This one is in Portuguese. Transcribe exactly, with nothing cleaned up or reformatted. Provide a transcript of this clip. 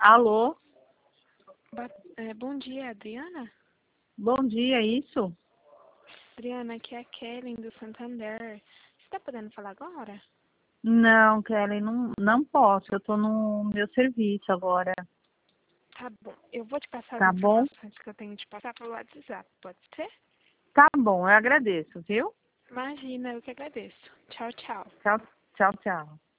Alô? Ba- é, bom dia, Adriana? Bom dia, isso? Adriana, aqui é a Kellen do Santander. Você está podendo falar agora? Não, Kelly, não, não posso. Eu tô no meu serviço agora. Tá bom. Eu vou te passar as Tá bom? informações que eu tenho de passar pelo WhatsApp, pode ser? Tá bom, eu agradeço, viu? Imagina, eu que agradeço. Tchau, tchau. Tchau, tchau, tchau.